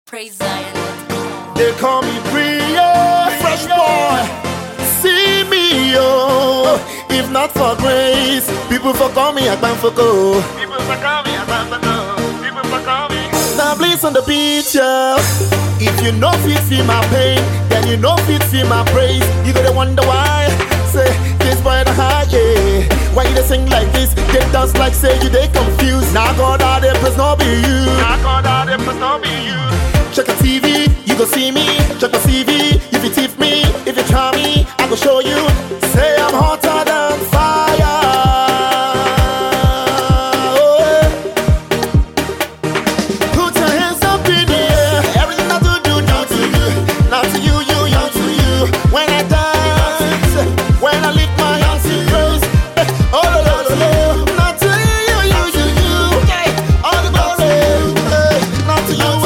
Praise Zion. They call me Bria, fresh boy. See me, yo. If not for grace, people for call me Agbanfoko. People for call me Agbanfoko. People for call me. Now please on the beach, yeah. If you know fit feel my pain, then you know fit feel my praise. You gotta wonder why. Say this boy the high, yeah. Why you dey sing like this? They dance like say you they confused. Now God out there, please not be you. Now God out there, please not be you. Check the TV, you go see me. Check the CV, if you tip me, if you try me, I go show you. Say I'm hotter than fire. Oh, yeah. Put your hands up in the air. Everything I do to you. Not to you, to you. When I dance, when I lift my hands in praise. Oh, no, no, no, no. Not to you. All the glory, not to you.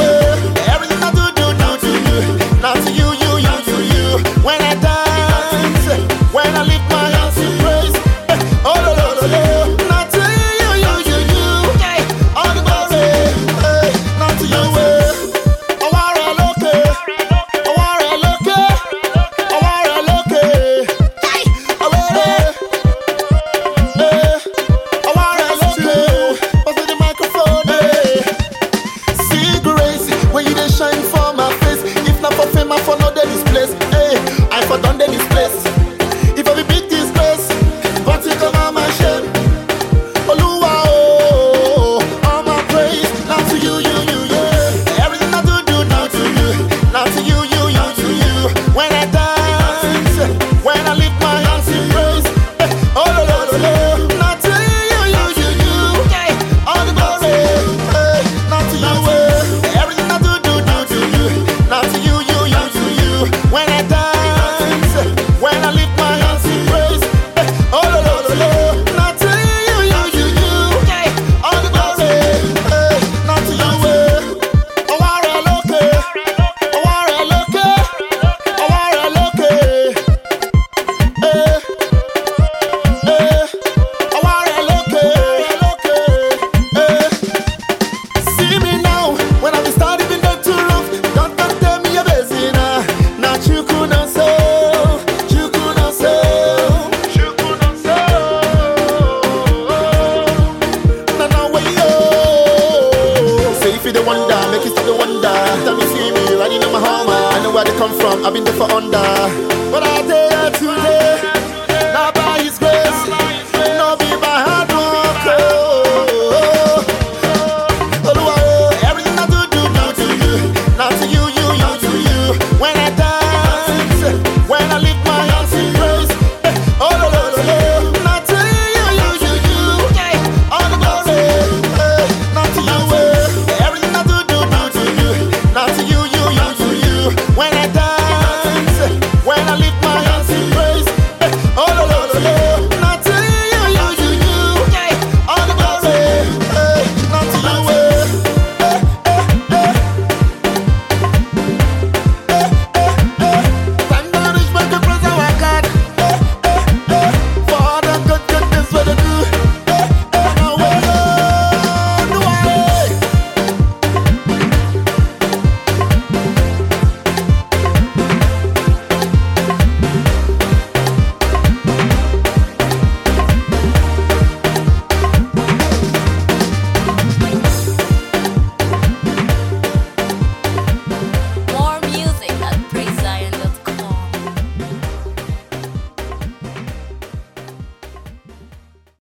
Not to you, when I dance, when I lift my hands in praise. Oh, no, no, no, no. Not to you, all the glory, not to you. Oh, where I look, oh, where I look, oh, where I look, oh, where I look, pass me the microphone, see grace, when you dey shine for my face. Not for fame, I for no day this place. Hey, I for done day this place. If I be big this place, but it come on my shame. Oluwa, oh, all my praise. Not to you, yeah. Everything I do not to you. Not to you, to you. When I dance, when I lift my hands in praise. Oh, no, no, no, no. Not to you. All the glory, not to you. Everything I do not to you. Not to you. When I dance, when I lift my hands in praise. Oh, no, no, no, no. Not to you. All the glory, not to you. Oh, where I look, oh, where I look, oh, where I look, oh, where I look, see me now, when I'm starting in the too rough. Don't tell me you're busy now. You couldn't say, you couldn't say, you couldn't say. No way, yo. Say if you the wonder, make it stop the wonder. Tell me see me riding on my Hummer. I know where they come from, I've been there for under. But I